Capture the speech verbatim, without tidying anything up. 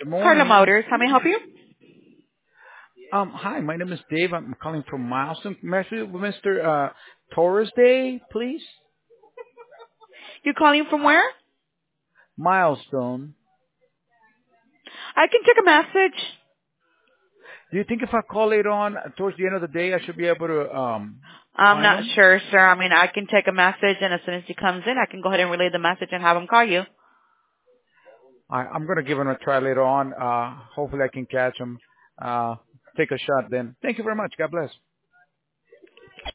Good Carla morning. Motors, how may I help you? Um, hi, my name is Dave. I'm calling from Milestone. May I speak with Mister Uh, Torres Day, please? You're calling from where? Milestone. I can take a message. Do you think if I call later on uh, towards the end of the day, I should be able to um I'm find not him? sure, sir. I mean, I can take a message, and as soon as he comes in, I can go ahead and relay the message and have him call you. I, I'm gonna give him a try later on. Uh, hopefully I can catch him. Uh, take a shot then. Thank you very much. God bless.